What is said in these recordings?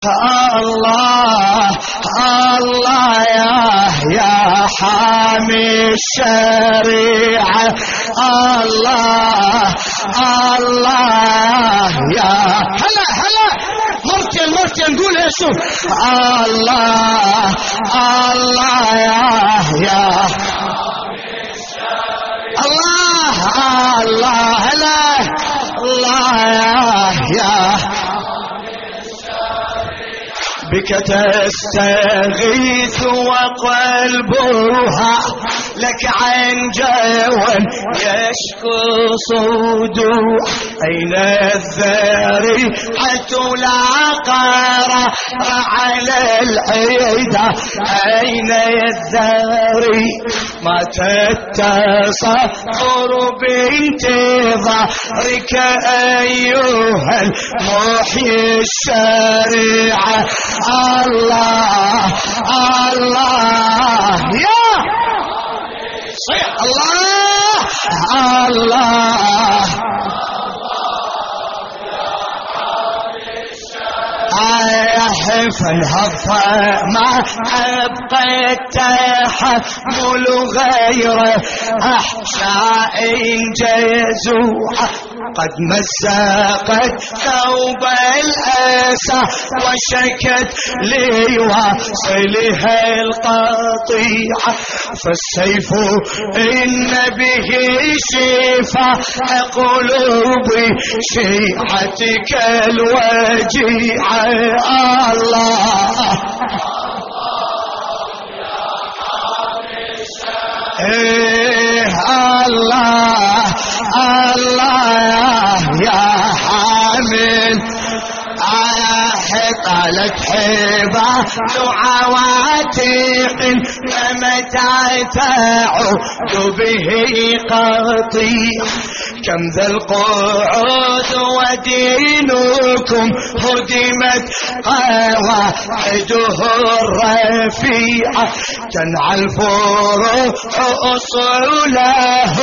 الله الله يا حامي الشريعة، الله الله يا هلا هلا مرتين قول ايش الله الله يا الله الله هلا الله يا بك تستغيث وقلبها لك عن جوى يشكو صدوع. أين الذريعة لا قرار على العيدة، أين الذريعة ما تتصور بانتظارك أيها المحيي الشريعة. الله الله يا صيح الله الله فالهضة ما أبقيت تحمل غيره أحشاء جزوعة قد مزقت ثوب الأسى وشكت لواصلها القطيعة. فالسيف إن به شفاء قلوبي شيعتك الوجيعة. الله الله الله يا حامل طالت حبال عواتق فمتى تعود به قطيع. كم ذا القعود ودينكم هدمت قواعده الرفيعة. تنعى الفروع أصوله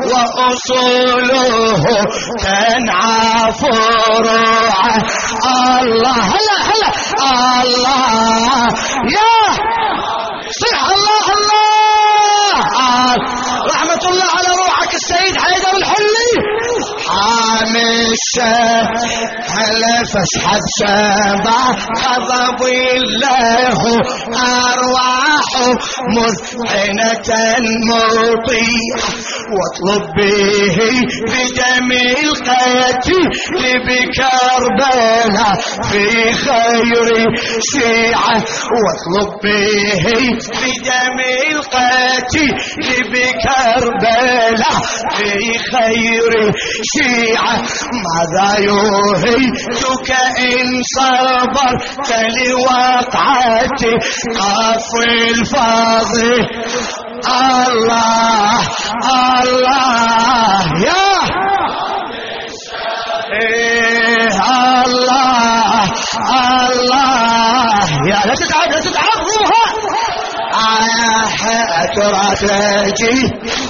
وأصوله تنعى فروعه. الله هلا هلا الله يا صيح الله الله. رحمة الله على روحك السيد حيدر الحلي حامي هلا فاشحذ شبع غضب الله أرواح مذعنة مطيعة. واطلب به بدم القتيل بكربلاء في خير شيعة. واطلب به بدم القتيل بكربلاء في خير شيعة. ماذا يهيتك إن صبرت لوقعة قف الفاضل. الله الله يا الله الله يا لا تتعب روحها ترى تجي.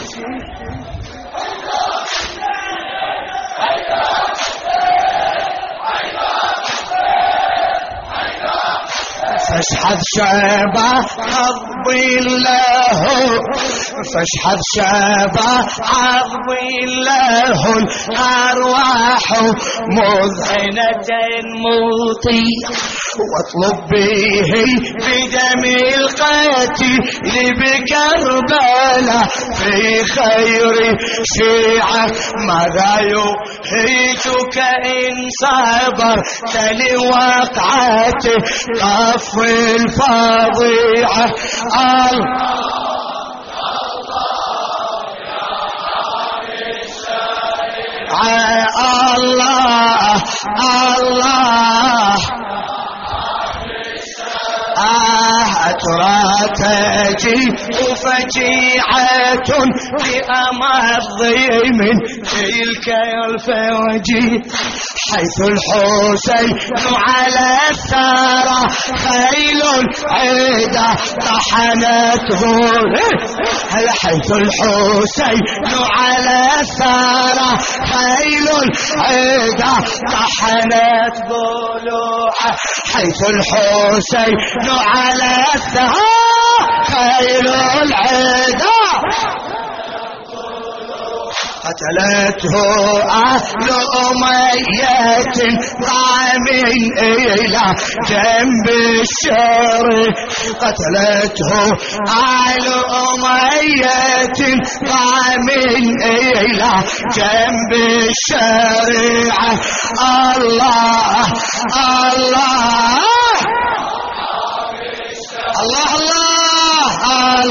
فاشحذ شبع حظ الله فاشحذ شبع حظ الله الأرواح مذعنة مطيعة. واطلب به بدم القتيل بكربلاء في خير شيعة. ماذا يهيتك إن صبرت لوقعته قف الفظيعة. الله الله ترى تجيء فجيعة بأمر من تلك الفوجي. حيث الحسين على الثرى خيل عدا طحنته حيث الحسين على الثرى خيل عدا طحنت ضلوعه حيث الحسين على الثرى خيل العدا قتلته أهل أمية ضامن إلى جنب الشر قتلته أهل أمية ضامن إلى جنب الشريعة الله الله الله الله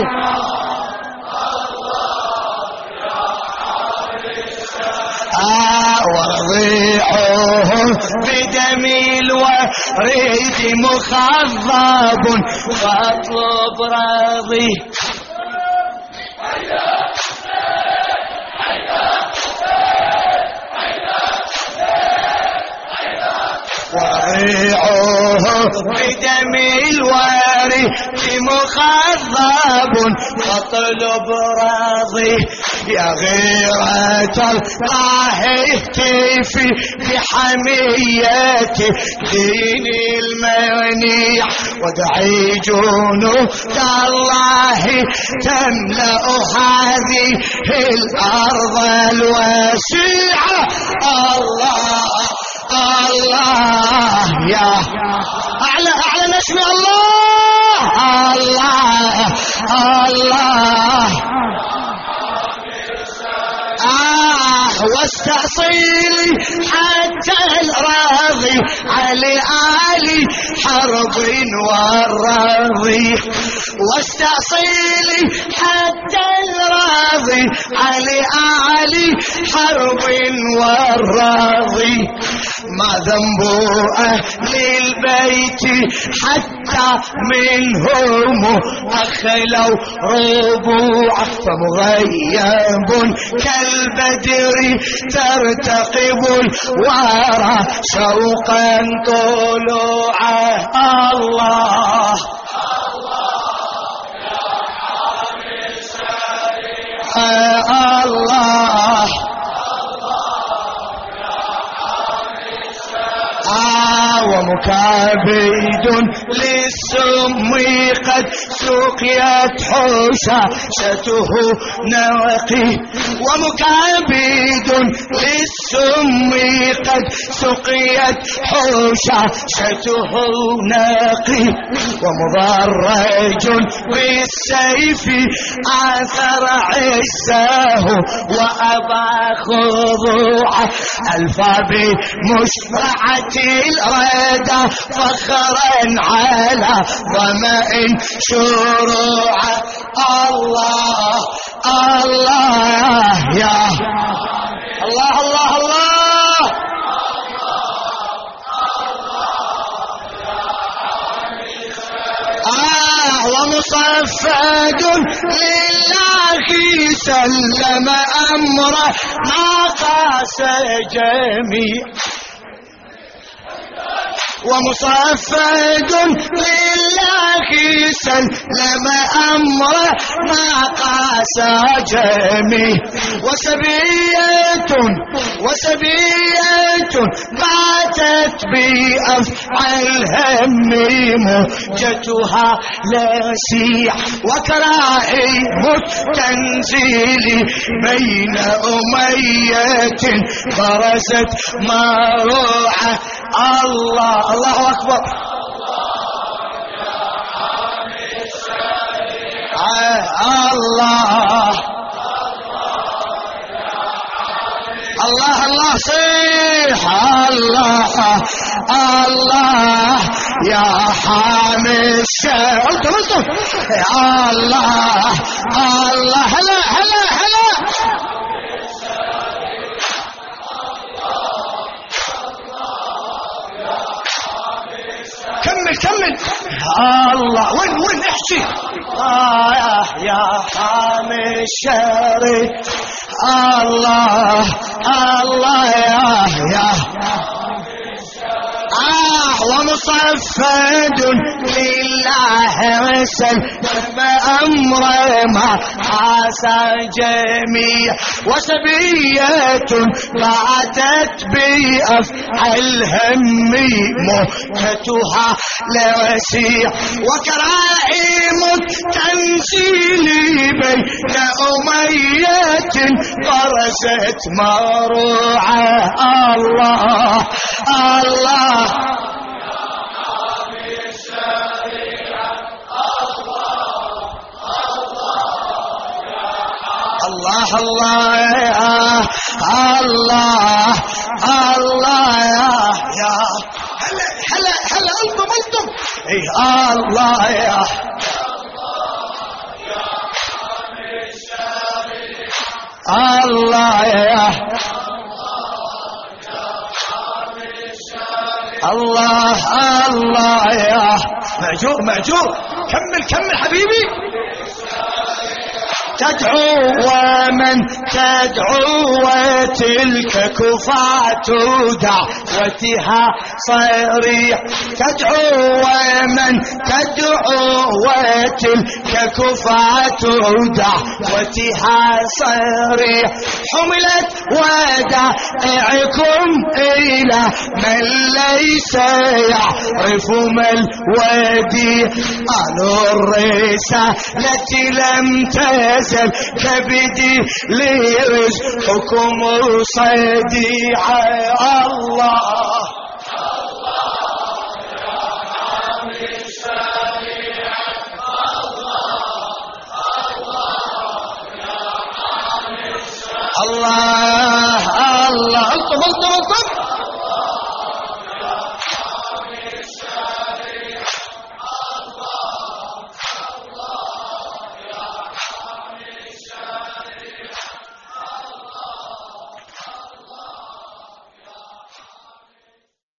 ورضيعه بدم الوريد مخضب فاطلب راضي ورضيعه بدم الوريد مخضب فاطلب راضي يا غيرة الله اهتفي بحمية دين المنيع وادعي جنود الله تملأ هذه الأرض الواسعة الله الله يا أعلى نسمع الله الله الله واستأصيلي حتى الراضي علي آلي حرب والراضي واستأصيلي حتى الراضي علي آلي حرب والراضي ما ذنب أهل البيت حتى منهم أخلوا ربوعا فمغيب كالبدر ترتقب الورى شوقا طلوعا الله الله ومكابد للسم قد سقيت حشاشته نقي ومكابد للسم قد سقيت حشاشته نقي ومضرج بالسيف آثر عزاه وأبى خضوعه ألفى بمشرعة الردى فخرا على ظمأ شروعه الله الله يا الله الله الله ومصفد لله سلم أمره ما قاس جميع ومصفد لله سلم أمره ما قاس جميع وسبية باتت بأفعى الهم موجتها لاسيع وكرائم التنزيل بين أمية برزت مروعة الله الله أكبر الله الله الله صيح الله الله يا حامي الشيخ قلتم يا الله الله هلا هلا هلا كمل الله وين احكي يا حامي الشريف الله الله يا مصفد لله سلم أمر ما حاسى جميع وسبية باتت بأفعى الهم موتتها لوسيع وكرائم التنزيل بين أمية برزت مروعة الله الله الله الله الله الله يا هلا هلا هلا انتم اي الله يا الله يا الله الله يا مأجور مأجور كمل كمل حبيبي تدعو ومن تدعو وتلك كفاة دعوتها صريح تدعو ومن تدعو وتلك كفاة دعوتها صريح حملت ودائعكم إلى من ليس يعرف ما الوديع قالوا الرسالة لم تزل كبدي لرزقكم صديع الله